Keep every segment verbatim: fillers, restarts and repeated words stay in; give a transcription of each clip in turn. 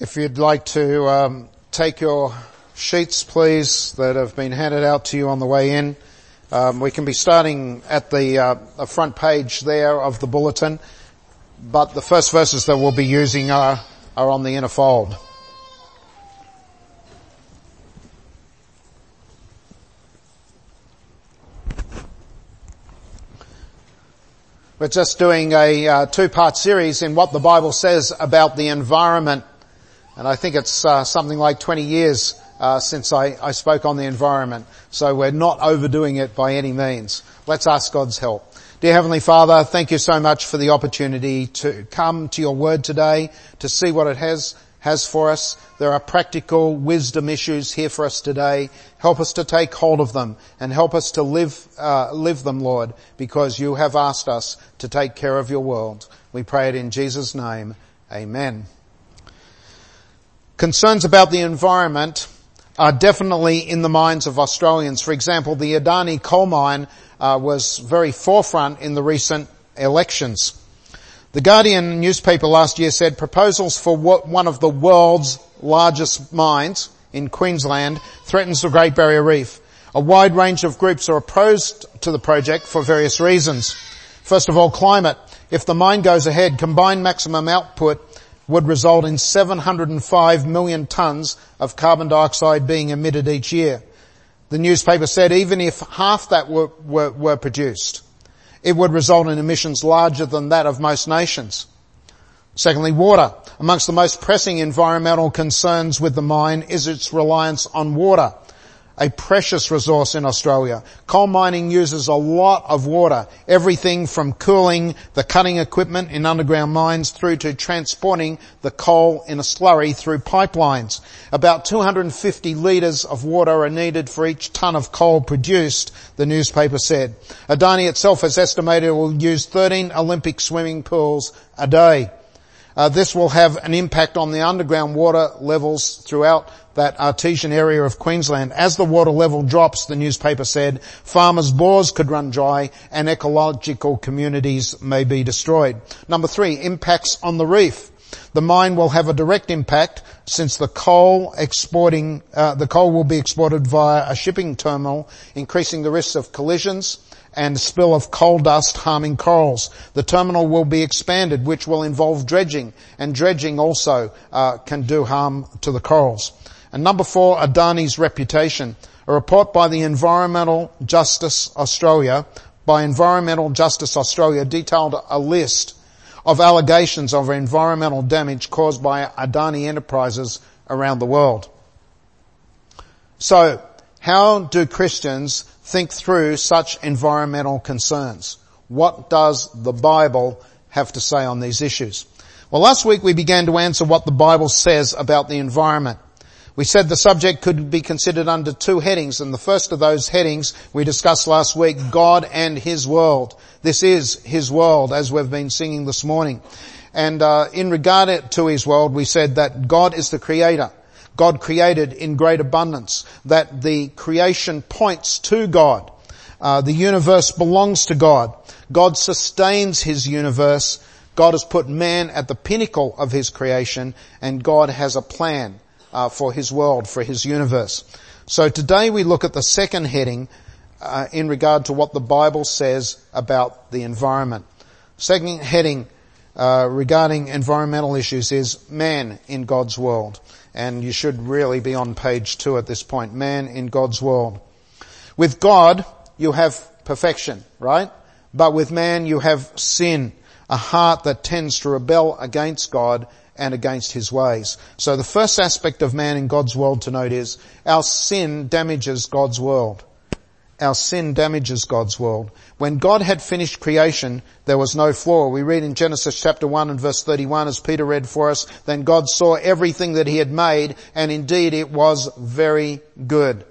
If you'd like to um, take your sheets, please, that have been handed out to you on the way in. Um, we can be starting at the, uh, the front page there of the bulletin, but the first verses that we'll be using are, are on the inner fold. We're just doing a uh, two-part series in what the Bible says about the environment. And I think it's uh, something like twenty years uh, since I, I spoke on the environment. So we're not overdoing it by any means. Let's ask God's help. Dear Heavenly Father, thank you so much for the opportunity to come to your word today, to see what it has has for us. There are practical wisdom issues here for us today. Help us to take hold of them and help us to live uh, live them, Lord, because you have asked us to take care of your world. We pray it in Jesus' name. Amen. Concerns about the environment are definitely in the minds of Australians. For example, the Adani coal mine uh, was very forefront in the recent elections. The Guardian newspaper last year said proposals for what one of the world's largest mines in Queensland threatens the Great Barrier Reef. A wide range of groups are opposed to the project for various reasons. First of all, climate. If the mine goes ahead, combined maximum output would result in seven hundred five million tonnes of carbon dioxide being emitted each year. The newspaper said even if half that were, were, were produced, it would result in emissions larger than that of most nations. Secondly, water. Amongst the most pressing environmental concerns with the mine is its reliance on water, a precious resource in Australia. Coal mining uses a lot of water, everything from cooling the cutting equipment in underground mines through to transporting the coal in a slurry through pipelines. About two hundred fifty litres of water are needed for each tonne of coal produced, the newspaper said. Adani itself has estimated it will use thirteen Olympic swimming pools a day. Uh, this will have an impact on the underground water levels throughout that artesian area of Queensland. As the water level drops, the newspaper said, farmers' bores could run dry and ecological communities may be destroyed. Number three, impacts on the reef. The mine will have a direct impact since the coal exporting, uh, the coal will be exported via a shipping terminal, increasing the risks of collisions and spill of coal dust harming corals. The terminal will be expanded, which will involve dredging, and dredging also uh, can do harm to the corals. And number four, Adani's reputation. A report by the Environmental Justice Australia, by Environmental Justice Australia detailed a list of allegations of environmental damage caused by Adani enterprises around the world. So, how do Christians think through such environmental concerns? What does the Bible have to say on these issues? Well, last week we began to answer what the Bible says about the environment. We said the subject could be considered under two headings, and the first of those headings we discussed last week, God and His world. This is His world, as we've been singing this morning. And uh, in regard to His world, we said that God is the creator. God created in great abundance, that the creation points to God. Uh, the universe belongs to God. God sustains His universe. God has put man at the pinnacle of His creation, and God has a plan uh, for His world, for His universe. So today we look at the second heading uh, in regard to what the Bible says about the environment. Second heading uh, regarding environmental issues is man in God's world. And you should really be on page two at this point. Man in God's world. With God, you have perfection, right? But with man, you have sin, a heart that tends to rebel against God and against His ways. So the first aspect of man in God's world to note is our sin damages God's world. Our sin damages God's world. When God had finished creation, there was no flaw. We read in Genesis chapter one and verse thirty-one, as Peter read for us, then God saw everything that He had made, and indeed it was very good.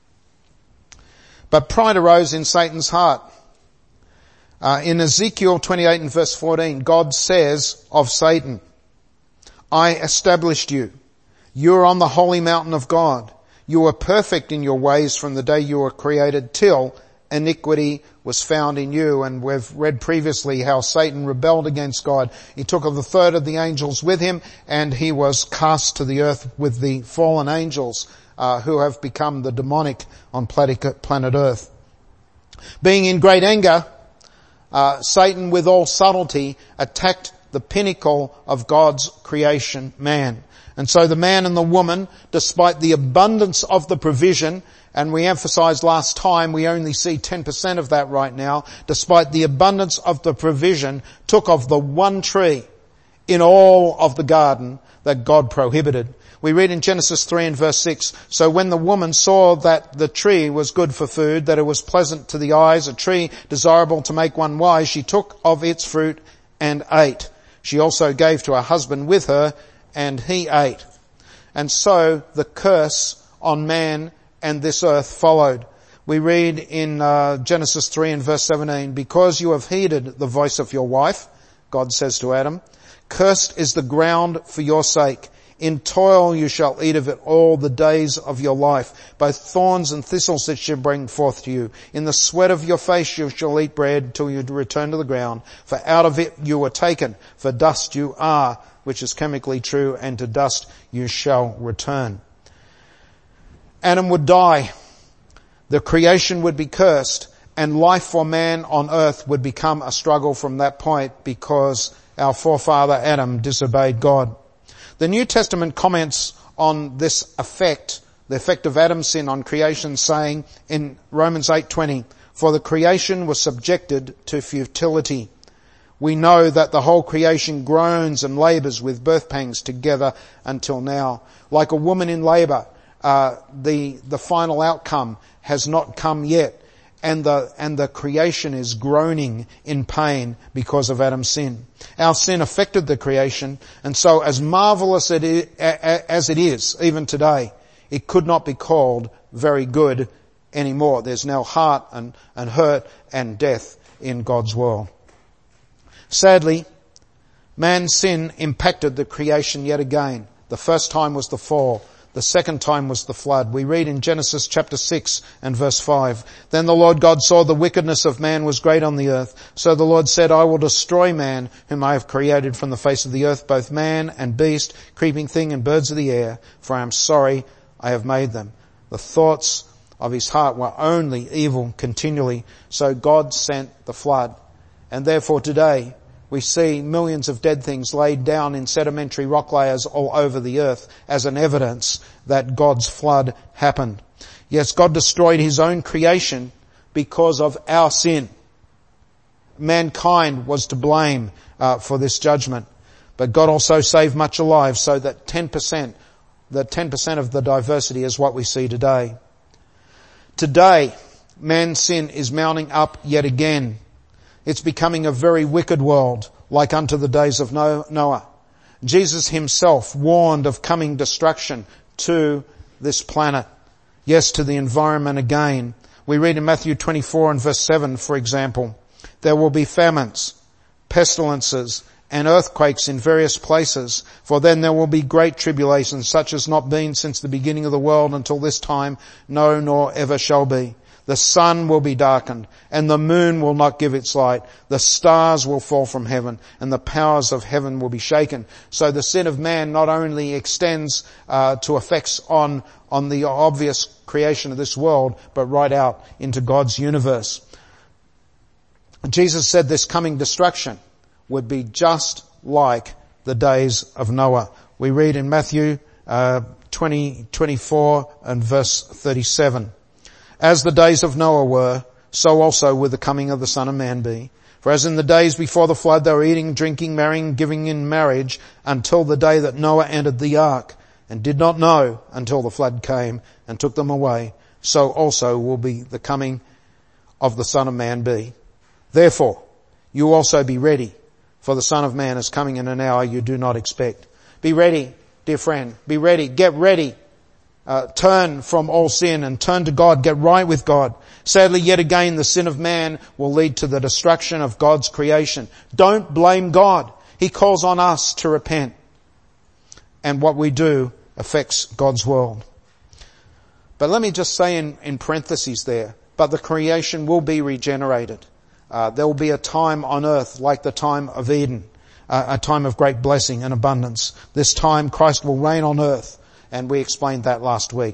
But pride arose in Satan's heart. Uh, in Ezekiel twenty-eight and verse fourteen, God says of Satan, I established you. You are on the holy mountain of God. You were perfect in your ways from the day you were created till iniquity was found in you. And we've read previously how Satan rebelled against God. He took of the third of the angels with him, and he was cast to the earth with the fallen angels, uh, who have become the demonic on planet earth. Being in great anger, uh, Satan with all subtlety attacked the pinnacle of God's creation, man. And so the man and the woman, despite the abundance of the provision, and we emphasized last time we only see ten percent of that right now, despite the abundance of the provision, took of the one tree in all of the garden that God prohibited. We read in Genesis three and verse six, so when the woman saw that the tree was good for food, that it was pleasant to the eyes, a tree desirable to make one wise, she took of its fruit and ate. She also gave to her husband with her, and he ate. And so the curse on man and this earth followed. We read in uh, Genesis three and verse seventeen, because you have heeded the voice of your wife, God says to Adam, cursed is the ground for your sake. In toil you shall eat of it all the days of your life. Both thorns and thistles it shall bring forth to you. In the sweat of your face you shall eat bread till you return to the ground. For out of it you were taken. For dust you are, which is chemically true, and to dust you shall return. Adam would die. The creation would be cursed. And life for man on earth would become a struggle from that point, because our forefather Adam disobeyed God. The New Testament comments on this effect, the effect of Adam's sin on creation, saying in Romans eight twenty, for the creation was subjected to futility. We know that the whole creation groans and labours with birth pangs together until now. Like a woman in labour, uh, the, the final outcome has not come yet. And the, and the creation is groaning in pain because of Adam's sin. Our sin affected the creation, and so as marvelous it is, as it is, even today, it could not be called very good anymore. There's now heart and, and hurt and death in God's world. Sadly, man's sin impacted the creation yet again. The first time was the fall. The second time was the flood. We read in Genesis chapter six and verse five, then the Lord God saw the wickedness of man was great on the earth. So the Lord said, I will destroy man whom I have created from the face of the earth, both man and beast, creeping thing and birds of the air, for I am sorry I have made them. The thoughts of his heart were only evil continually. So God sent the flood. And therefore today, we see millions of dead things laid down in sedimentary rock layers all over the earth as an evidence that God's flood happened. Yes, God destroyed his own creation because of our sin. Mankind was to blame uh, for this judgment. But God also saved much alive, so that ten percent, the ten percent of the diversity is what we see today. Today, man's sin is mounting up yet again. It's becoming a very wicked world, like unto the days of Noah. Jesus himself warned of coming destruction to this planet. Yes, to the environment again. We read in Matthew twenty-four and verse seven, for example, there will be famines, pestilences, and earthquakes in various places, for then there will be great tribulation, such as not been since the beginning of the world until this time, no, nor ever shall be. The sun will be darkened, and the moon will not give its light. The stars will fall from heaven, and the powers of heaven will be shaken. So the sin of man not only extends uh, to effects on, on the obvious creation of this world, but right out into God's universe. Jesus said this coming destruction would be just like the days of Noah. We read in Matthew uh, twenty, twenty-four and verse thirty-seven. As the days of Noah were, so also will the coming of the Son of Man be. For as in the days before the flood they were eating, drinking, marrying, giving in marriage, until the day that Noah entered the ark, and did not know until the flood came and took them away, so also will be the coming of the Son of Man be. Therefore, you also be ready, for the Son of Man is coming in an hour you do not expect. Be ready, dear friend. Be ready. Get ready. Uh, turn from all sin and turn to God. Get right with God. Sadly, yet again, the sin of man will lead to the destruction of God's creation. Don't blame God. He calls on us to repent. And what we do affects God's world. But let me just say in, in parentheses there, but the creation will be regenerated. Uh, there will be a time on earth like the time of Eden, uh, a time of great blessing and abundance. This time Christ will reign on earth, and we explained that last week.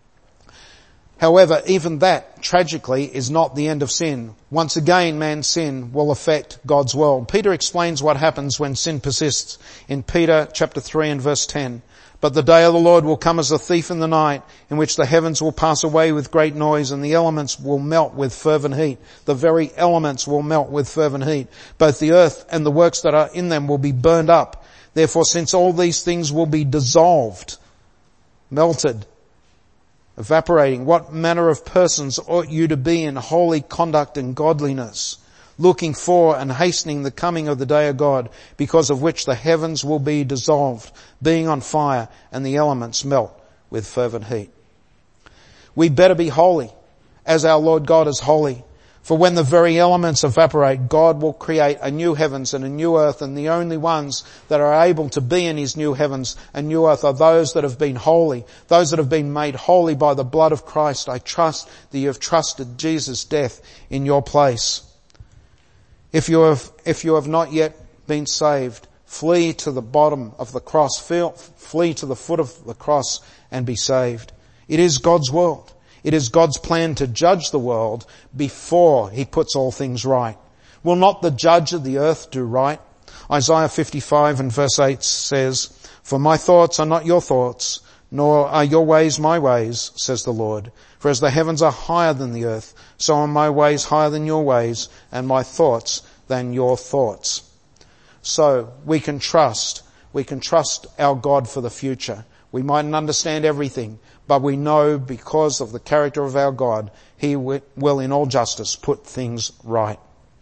However, even that, tragically, is not the end of sin. Once again, man's sin will affect God's world. Peter explains what happens when sin persists in Peter chapter three and verse ten. But the day of the Lord will come as a thief in the night, in which the heavens will pass away with great noise, and the elements will melt with fervent heat. The very elements will melt with fervent heat. Both the earth and the works that are in them will be burned up. Therefore, since all these things will be dissolved, melted, evaporating, what manner of persons ought you to be in holy conduct and godliness, looking for and hastening the coming of the day of God, because of which the heavens will be dissolved, being on fire, and the elements melt with fervent heat. We better be holy, as our Lord God is holy. For when the very elements evaporate, God will create a new heavens and a new earth, and the only ones that are able to be in his new heavens and new earth are those that have been holy, those that have been made holy by the blood of Christ. I trust that you have trusted Jesus' death in your place. If you have, if you have not yet been saved, flee to the bottom of the cross, flee to the foot of the cross and be saved. It is God's world. It is God's plan to judge the world before he puts all things right. Will not the judge of the earth do right? Isaiah fifty-five and verse eight says, "For my thoughts are not your thoughts, nor are your ways my ways, says the Lord. For as the heavens are higher than the earth, so are my ways higher than your ways, and my thoughts than your thoughts." So we can trust, we can trust our God for the future. We mightn't understand everything, but we know because of the character of our God, he will in all justice put things right.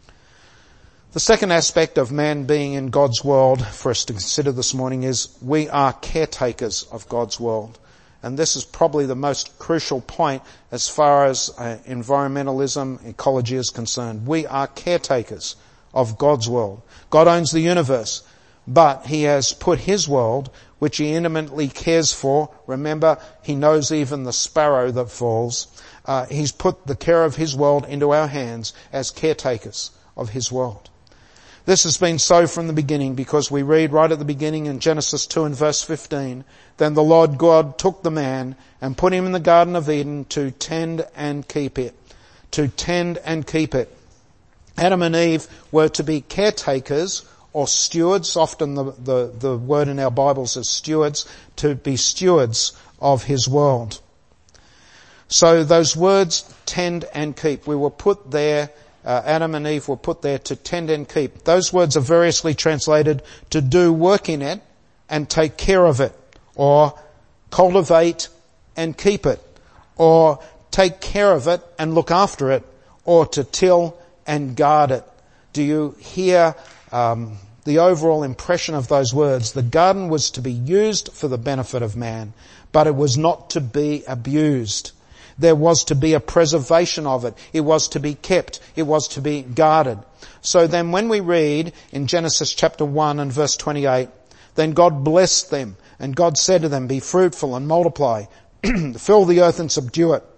The second aspect of man being in God's world for us to consider this morning is we are caretakers of God's world. And this is probably the most crucial point as far as uh, environmentalism, ecology is concerned. We are caretakers of God's world. God owns the universe, but he has put his world, which he intimately cares for. Remember, he knows even the sparrow that falls. Uh, he's put the care of his world into our hands as caretakers of his world. This has been so from the beginning, because we read right at the beginning in Genesis two and verse fifteen, "Then the Lord God took the man and put him in the Garden of Eden to tend and keep it." To tend and keep it. Adam and Eve were to be caretakers or stewards. Often the, the, the word in our Bibles is stewards, to be stewards of his world. So those words, tend and keep, we were put there, uh, Adam and Eve were put there to tend and keep. Those words are variously translated to do work in it and take care of it, or cultivate and keep it, or take care of it and look after it, or to till and guard it. Do you hear Um, the overall impression of those words? The garden was to be used for the benefit of man, but it was not to be abused. There was to be a preservation of it. It was to be kept. It was to be guarded. So then when we read in Genesis chapter one and verse twenty-eight, "Then God blessed them, and God said to them, be fruitful and multiply, fill the earth and subdue it,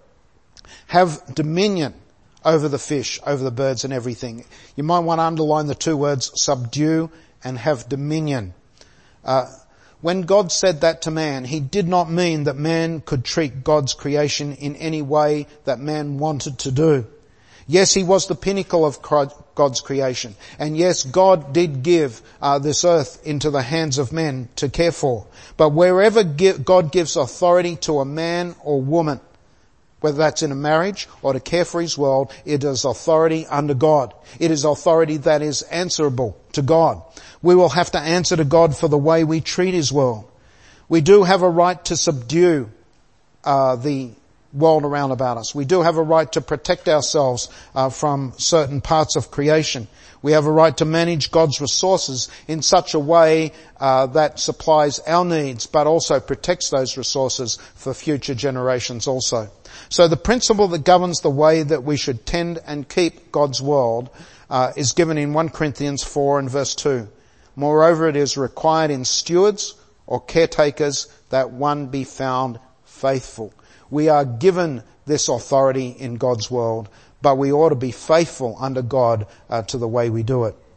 have dominion over the fish, over the birds and everything." You might want to underline the two words subdue and have dominion. Uh, when God said that to man, he did not mean that man could treat God's creation in any way that man wanted to do. Yes, he was the pinnacle of God's creation. And yes, God did give uh, this earth into the hands of men to care for. But wherever God gives authority to a man or woman, whether that's in a marriage or to care for his world, it is authority under God. It is authority that is answerable to God. We will have to answer to God for the way we treat his world. We do have a right to subdue uh, the world around about us. We do have a right to protect ourselves uh, from certain parts of creation. We have a right to manage God's resources in such a way uh, that supplies our needs, but also protects those resources for future generations also. So the principle that governs the way that we should tend and keep God's world uh, is given in First Corinthians four and verse two. "Moreover, it is required in stewards or caretakers that one be found faithful." We are given this authority in God's world, but we ought to be faithful under God uh, to the way we do it.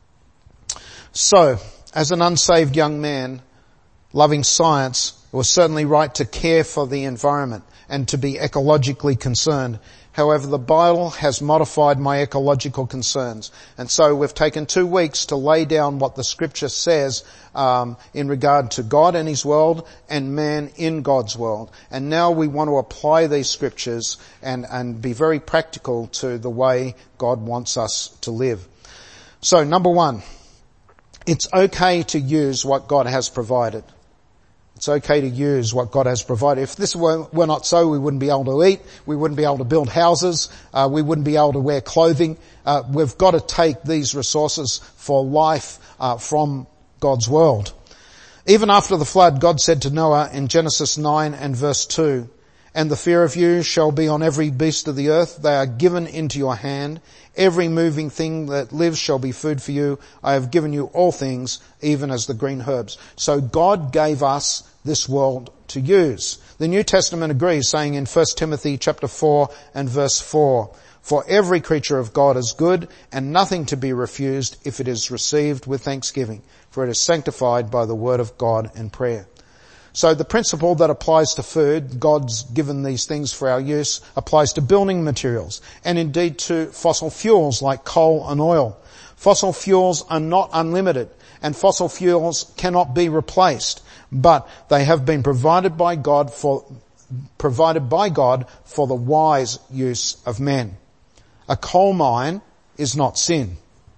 So, as an unsaved young man, loving science, it was certainly right to care for the environment and to be ecologically concerned. However, the Bible has modified my ecological concerns. And so we've taken two weeks to lay down what the Scripture says um, in regard to God and His world and man in God's world. And now we want to apply these Scriptures and, and be very practical to the way God wants us to live. So, number one, it's okay to use what God has provided. It's okay to use what God has provided. If this were, were not so, we wouldn't be able to eat, we wouldn't be able to build houses, uh, we wouldn't be able to wear clothing. Uh, we've got to take these resources for life uh, from God's world. Even after the flood, God said to Noah in Genesis nine and verse two, "And the fear of you shall be on every beast of the earth. They are given into your hand. Every moving thing that lives shall be food for you. I have given you all things, even as the green herbs." So God gave us this world to use. The New Testament agrees, saying in First Timothy chapter four and verse four, "For every creature of God is good, and nothing to be refused if it is received with thanksgiving, for it is sanctified by the word of God and prayer." So the principle that applies to food, God's given these things for our use, applies to building materials and indeed to fossil fuels like coal and oil. Fossil fuels are not unlimited, and fossil fuels cannot be replaced, but they have been provided by God for provided by God for the wise use of men. A coal mine is not sin.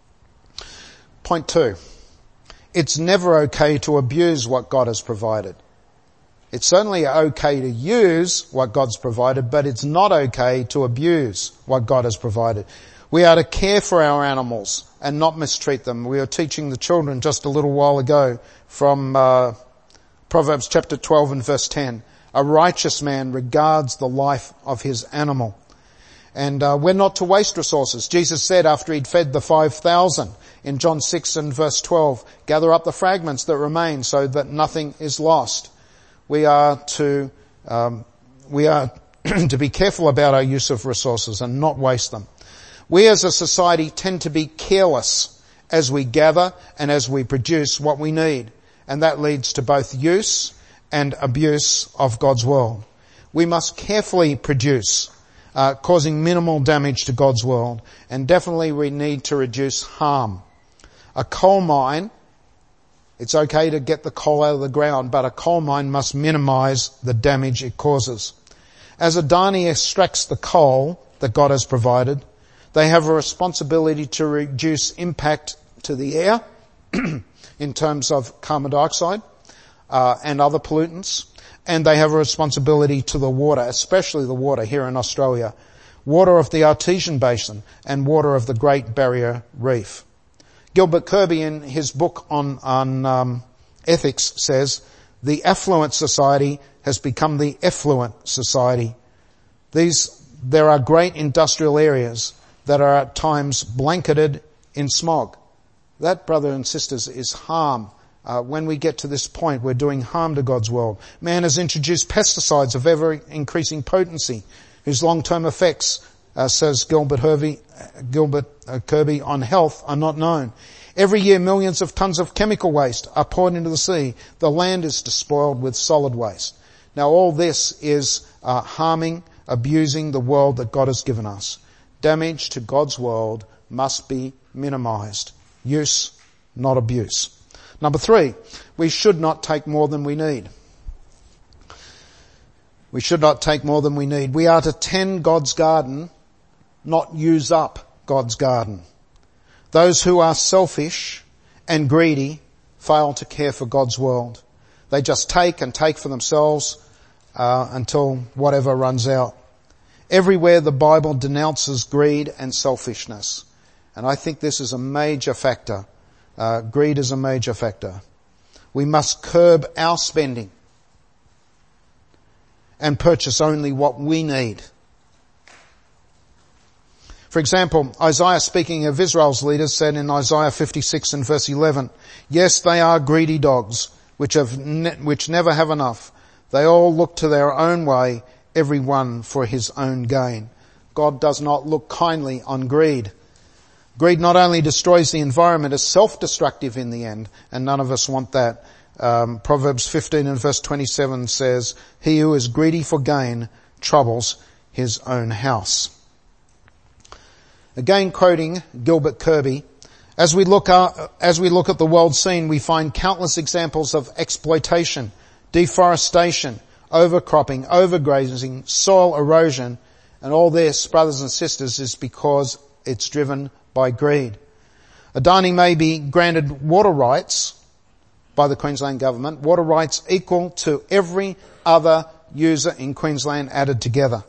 Point two. It's never okay to abuse what God has provided. It's certainly okay to use what God's provided, but it's not okay to abuse what God has provided. We are to care for our animals and not mistreat them. We were teaching the children just a little while ago from uh, Proverbs chapter twelve and verse ten. A righteous man regards the life of his animal. And uh, we're not to waste resources. Jesus said after he'd fed the five thousand in John six and verse twelve, "Gather up the fragments that remain so that nothing is lost." We are to um, we are to be careful about our use of resources and not waste them. We as a society tend to be careless as we gather and as we produce what we need, and that leads to both use and abuse of God's world. We must carefully produce, uh, causing minimal damage to God's world, and definitely we need to reduce harm. A coal mine, it's okay to get the coal out of the ground, but a coal mine must minimize the damage it causes. As Adani extracts the coal that God has provided, they have a responsibility to reduce impact to the air in terms of carbon dioxide uh, and other pollutants, and they have a responsibility to the water, especially the water here in Australia, water of the Artesian Basin and water of the Great Barrier Reef. Gilbert Kirby, in his book on, on um, ethics, says, "The affluent society has become the effluent society. These, there are great industrial areas that are at times blanketed in smog." That, brothers and sisters, is harm. Uh, when we get to this point, we're doing harm to God's world. Man has introduced pesticides of ever-increasing potency, whose long-term effects, uh, says Gilbert, Hervey, Gilbert uh, Kirby, on health are not known. Every year, millions of tons of chemical waste are poured into the sea. The land is despoiled with solid waste. Now, all this is uh, harming, abusing the world that God has given us. Damage to God's world must be minimized. Use, not abuse. Number three, we should not take more than we need. We should not take more than we need. We are to tend God's garden, not use up God's garden. Those who are selfish and greedy fail to care for God's world. They just take and take for themselves uh, until whatever runs out. Everywhere the Bible denounces greed and selfishness. And I think this is a major factor. Uh, greed is a major factor. We must curb our spending and purchase only what we need. For example, Isaiah, speaking of Israel's leaders, said in Isaiah fifty-six and verse eleven, "Yes, they are greedy dogs, which have ne- which never have enough. They all look to their own way. everyone for his own gain. God does not look kindly on greed. Greed not only destroys the environment, is self-destructive in the end, and none of us want that. Um, Proverbs fifteen and verse twenty-seven says, "He who is greedy for gain troubles his own house." Again, quoting Gilbert Kirby, as we look uh, as we look at the world scene, we find countless examples of exploitation, deforestation, overcropping, overgrazing, soil erosion, and all this, brothers and sisters, is because it's driven by greed. Adani may be granted water rights by the Queensland government, water rights equal to every other user in Queensland added together.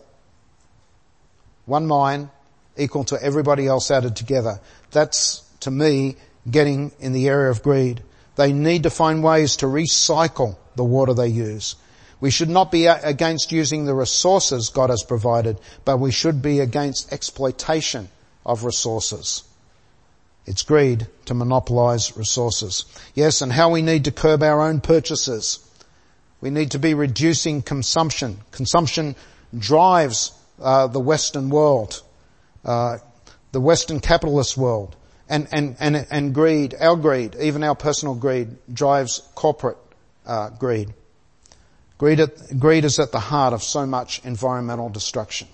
One mine equal to everybody else added together. That's, to me, getting in the area of greed. They need to find ways to recycle the water they use. We should not be against using the resources God has provided, but we should be against exploitation of resources. It's greed to monopolize resources. Yes, and how we need to curb our own purchases. We need to be reducing consumption. Consumption drives uh, the Western world, uh, the Western capitalist world, and, and, and, and greed, our greed, even our personal greed, drives corporate uh, greed. Greed, at, greed is at the heart of so much environmental destruction.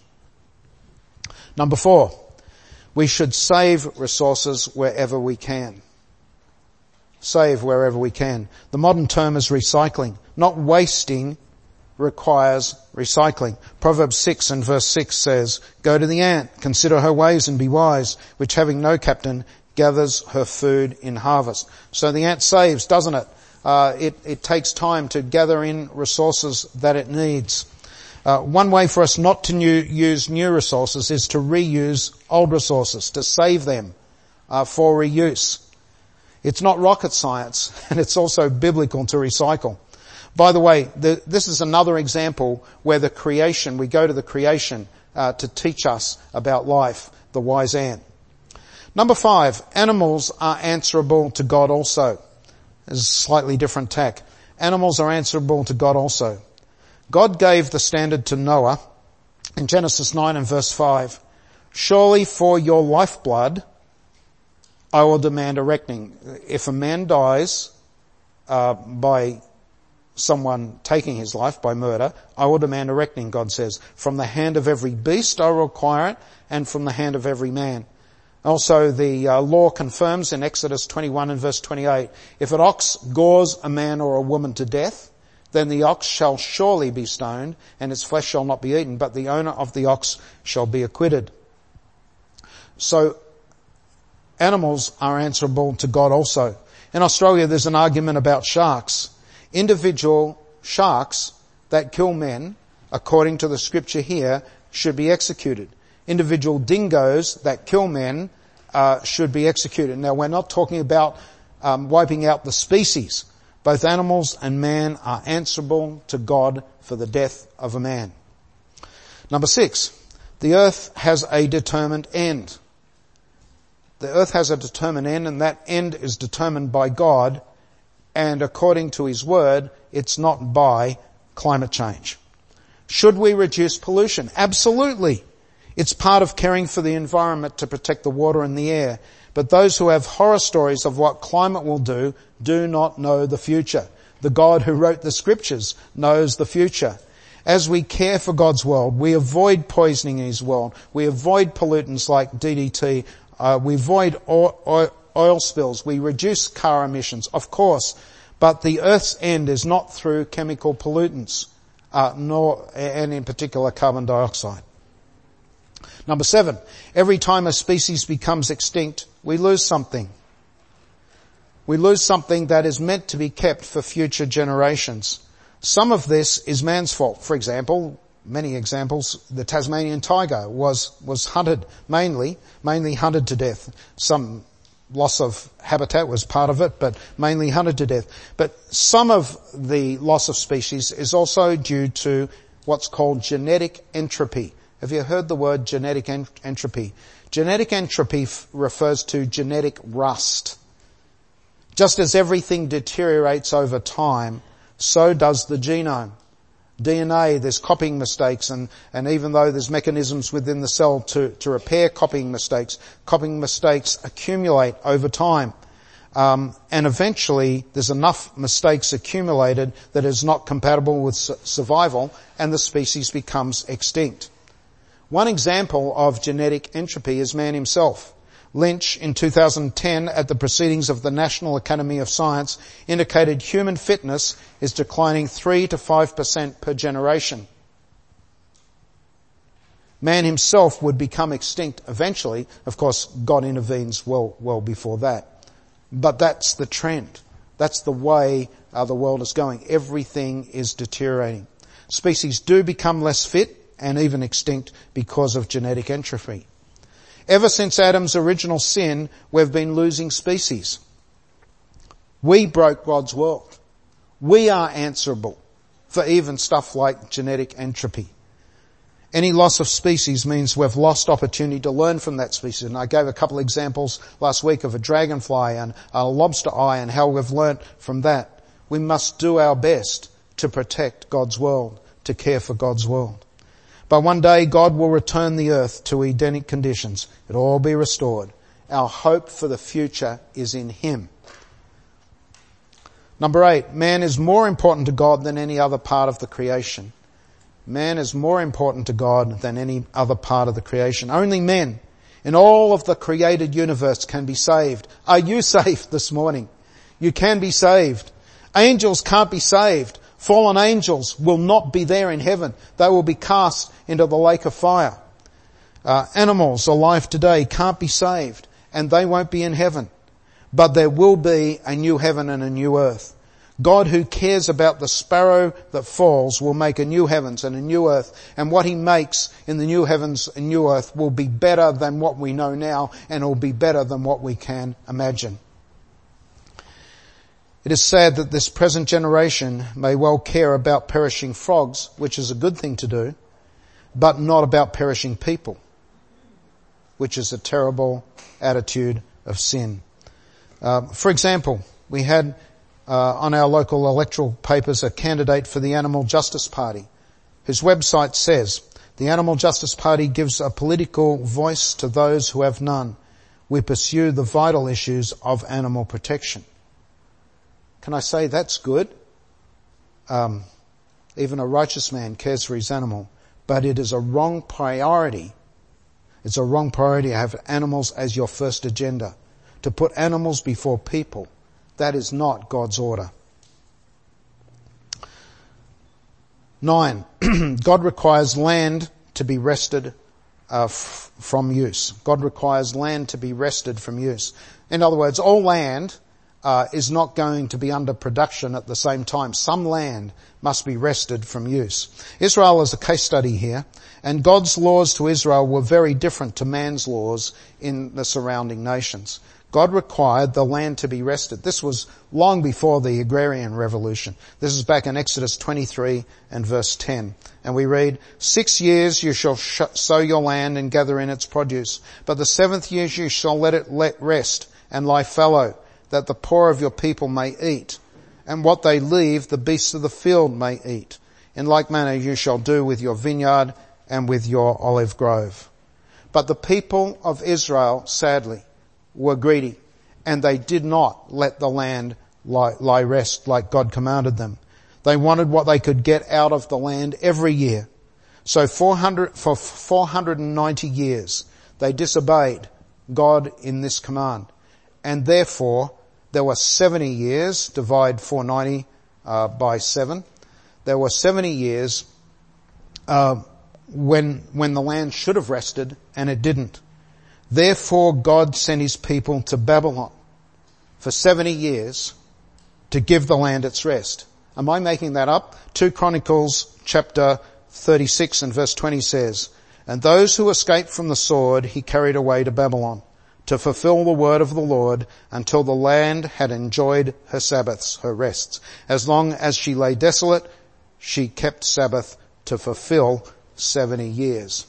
Number four, we should save resources wherever we can. Save wherever we can. The modern term is recycling. Not wasting requires recycling. Proverbs six and verse six says, "Go to the ant, consider her ways and be wise, which having no captain gathers her food in harvest." So the ant saves, doesn't it? Uh, it, it takes time to gather in resources that it needs. Uh, one way for us not to new, use new resources is to reuse old resources, to save them uh, for reuse. It's not rocket science, and it's also biblical to recycle. By the way, the, this is another example where the creation, we go to the creation uh, to teach us about life, the wise ant. Number five, animals are answerable to God also. This is a slightly different tack. Animals are answerable to God also. God gave the standard to Noah in Genesis nine and verse five. "Surely for your lifeblood I will demand a reckoning." If a man dies uh, by someone taking his life, by murder, I will demand a reckoning, God says. "From the hand of every beast I will require it, and from the hand of every man." Also, the uh, law confirms in Exodus twenty-one and verse twenty-eight, "If an ox gores a man or a woman to death, then the ox shall surely be stoned, and its flesh shall not be eaten, but the owner of the ox shall be acquitted." So, animals are answerable to God also. In Australia, there's an argument about sharks. Individual sharks that kill men, according to the scripture here, should be executed. Individual dingoes that kill men uh, should be executed. Now, we're not talking about um, wiping out the species. Both animals and man are answerable to God for the death of a man. Number six, the earth has a determined end. The earth has a determined end, and that end is determined by God, and according to His word, it's not by climate change. Should we reduce pollution? Absolutely. It's part of caring for the environment to protect the water and the air. But those who have horror stories of what climate will do do not know the future. The God who wrote the scriptures knows the future. As we care for God's world, we avoid poisoning His world. We avoid pollutants like D D T. Uh, we avoid oil, oil, oil spills. We reduce car emissions, of course. But the earth's end is not through chemical pollutants, uh, nor, and in particular carbon dioxide. Number seven, every time a species becomes extinct, we lose something. We lose something that is meant to be kept for future generations. Some of this is man's fault. For example, many examples, the Tasmanian tiger was, was hunted, mainly, mainly hunted to death. Some loss of habitat was part of it, but mainly hunted to death. But some of the loss of species is also due to what's called genetic entropy. Have you heard the word genetic ent- entropy? Genetic entropy f- refers to genetic rust. Just as everything deteriorates over time, so does the genome. D N A, there's copying mistakes, and, and even though there's mechanisms within the cell to, to repair copying mistakes, copying mistakes accumulate over time. Um, and eventually there's enough mistakes accumulated that is not compatible with su- survival, and the species becomes extinct. One example of genetic entropy is man himself. Lynch, in two thousand ten, at the proceedings of the National Academy of Science, indicated human fitness is declining three to five percent per generation. Man himself would become extinct eventually. Of course, God intervenes well, well before that. But that's the trend. That's the way uh, the world is going. Everything is deteriorating. Species do become less fit and even extinct because of genetic entropy. Ever since Adam's original sin, we've been losing species. We broke God's world. We are answerable for even stuff like genetic entropy. Any loss of species means we've lost opportunity to learn from that species. And I gave a couple of examples last week of a dragonfly and a lobster eye and how we've learnt from that. We must do our best to protect God's world, to care for God's world. But one day God will return the earth to Edenic conditions. It'll all be restored. Our hope for the future is in Him. Number eight, man is more important to God than any other part of the creation. Man is more important to God than any other part of the creation. Only men in all of the created universe can be saved. Are you saved this morning? You can be saved. Angels can't be saved. Fallen angels will not be there in heaven. They will be cast into the lake of fire. Uh, animals alive today can't be saved, and they won't be in heaven. But there will be a new heaven and a new earth. God, who cares about the sparrow that falls, will make a new heavens and a new earth. And what He makes in the new heavens and new earth will be better than what we know now, and it will be better than what we can imagine. It is sad that this present generation may well care about perishing frogs, which is a good thing to do, but not about perishing people, which is a terrible attitude of sin. Uh, for example, we had uh, on our local electoral papers a candidate for the Animal Justice Party, whose website says, "The Animal Justice Party gives a political voice to those who have none. We pursue the vital issues of animal protection." Can I say that's good? Um, even a righteous man cares for his animal, but it is a wrong priority. It's a wrong priority to have animals as your first agenda. To put animals before people, that is not God's order. Nine, God requires land to be wrested uh, f- from use. God requires land to be wrested from use. In other words, all land Uh, is not going to be under production at the same time. Some land must be wrested from use. Israel is a case study here, and God's laws to Israel were very different to man's laws in the surrounding nations. God required the land to be wrested. This was long before the agrarian revolution. This is back in Exodus twenty-three and verse ten. And we read, "Six years you shall sh- sow your land and gather in its produce, but the seventh year you shall let it let rest and lie fallow, that the poor of your people may eat, and what they leave the beasts of the field may eat. In like manner you shall do with your vineyard and with your olive grove." But the people of Israel, sadly, were greedy, and they did not let the land lie, lie rest like God commanded them. They wanted what they could get out of the land every year. So four hundred, for four hundred ninety years, they disobeyed God in this command. And therefore, there were seventy years, divide four hundred ninety uh, by seven. There were seventy years uh, when when the land should have rested, and it didn't. Therefore, God sent His people to Babylon for seventy years to give the land its rest. Am I making that up? Second Chronicles chapter thirty-six and verse twenty says, "And those who escaped from the sword He carried away to Babylon, to fulfill the word of the Lord, until the land had enjoyed her Sabbaths," her rests. "As long as she lay desolate, she kept Sabbath to fulfill seventy years."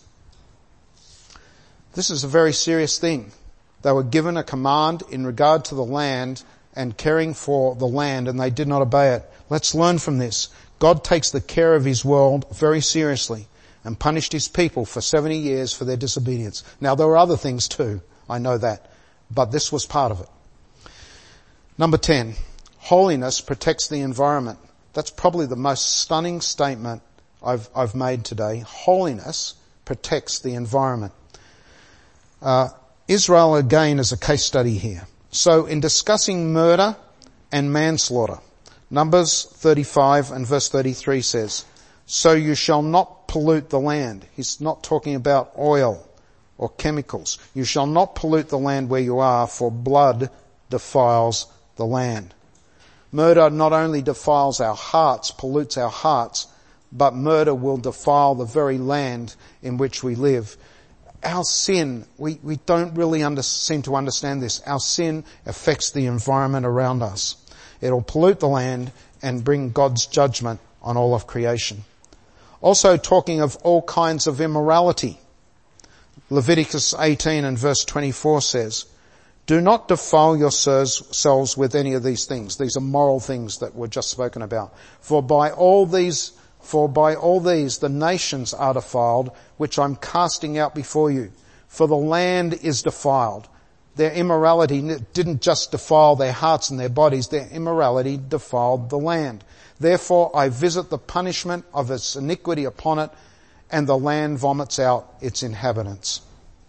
This is a very serious thing. They were given a command in regard to the land and caring for the land, and they did not obey it. Let's learn from this. God takes the care of his world very seriously and punished his people for seventy years for their disobedience. Now there were other things too, I know that, but this was part of it. Number ten, holiness protects the environment. That's probably the most stunning statement I've, I've made today. Holiness protects the environment. Uh, Israel again is a case study here. So in discussing murder and manslaughter, Numbers thirty-five and verse thirty-three says, so you shall not pollute the land. He's not talking about oil or chemicals. You shall not pollute the land where you are, for blood defiles the land. Murder not only defiles our hearts, pollutes our hearts, but murder will defile the very land in which we live. Our sin, we, we don't really under, seem to understand this. Our sin affects the environment around us. It'll pollute the land and bring God's judgment on all of creation. Also talking of all kinds of immorality. Leviticus eighteen and verse twenty-four says, do not defile yourselves with any of these things. These are moral things that were just spoken about. For by all these, for by all these the nations are defiled, which I'm casting out before you. For the land is defiled. Their immorality didn't just defile their hearts and their bodies, their immorality defiled the land. Therefore I visit the punishment of its iniquity upon it, and the land vomits out its inhabitants.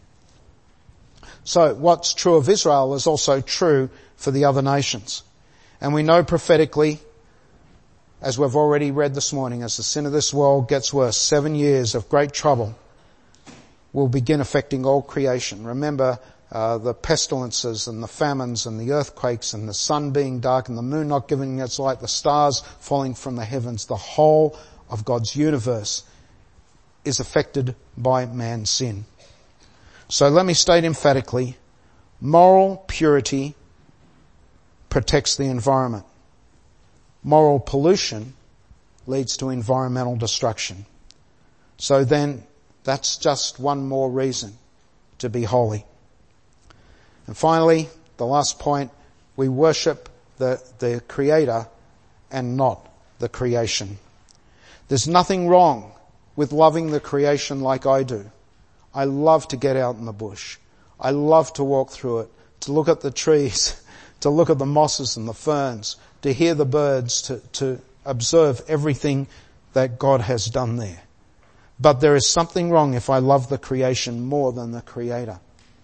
So what's true of Israel is also true for the other nations. And we know prophetically, as we've already read this morning, as the sin of this world gets worse, seven years of great trouble will begin affecting all creation. Remember, Uh, the pestilences and the famines and the earthquakes and the sun being dark and the moon not giving its light, the stars falling from the heavens. The whole of God's universe is affected by man's sin. So let me state emphatically, moral purity protects the environment. Moral pollution leads to environmental destruction. So then, that's just one more reason to be holy. And finally, the last point, we worship the, the Creator and not the creation. There's nothing wrong with loving the creation like I do. I love to get out in the bush. I love to walk through it, to look at the trees, to look at the mosses and the ferns, to hear the birds, to, to observe everything that God has done there. But there is something wrong if I love the creation more than the Creator.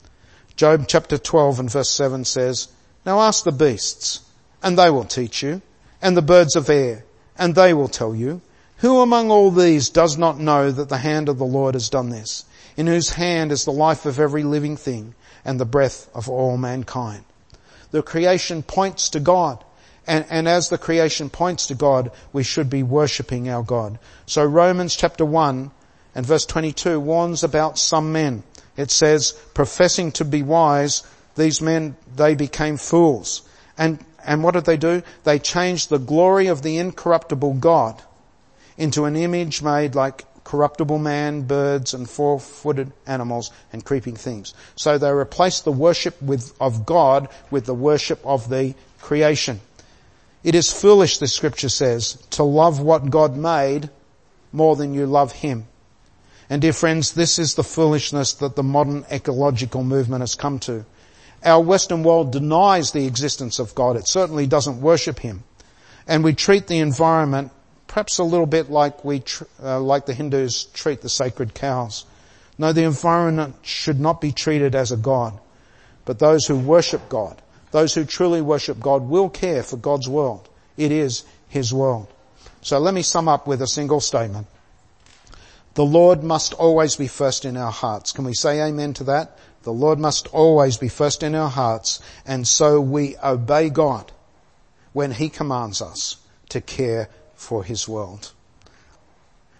Job chapter twelve and verse seven says, now ask the beasts, and they will teach you, and the birds of air, and they will tell you. Who among all these does not know that the hand of the Lord has done this, in whose hand is the life of every living thing, and the breath of all mankind? The creation points to God, and, and as the creation points to God, we should be worshipping our God. So Romans chapter one and verse twenty-two warns about some men. It says, professing to be wise, these men, they became fools. And, and what did they do? They changed the glory of the incorruptible God into an image made like corruptible man, birds and four-footed animals and creeping things. So they replaced the worship with, of God with the worship of the creation. It is foolish, the scripture says, to love what God made more than you love Him. And dear friends, this is the foolishness that the modern ecological movement has come to. Our Western world denies the existence of God. It certainly doesn't worship Him. And we treat the environment perhaps a little bit like we, tr- uh, like the Hindus treat the sacred cows. No, the environment should not be treated as a god. But those who worship God, those who truly worship God, will care for God's world. It is His world. So let me sum up with a single statement. The Lord must always be first in our hearts. Can we say amen to that? The Lord must always be first in our hearts, and so we obey God when He commands us to care for His world.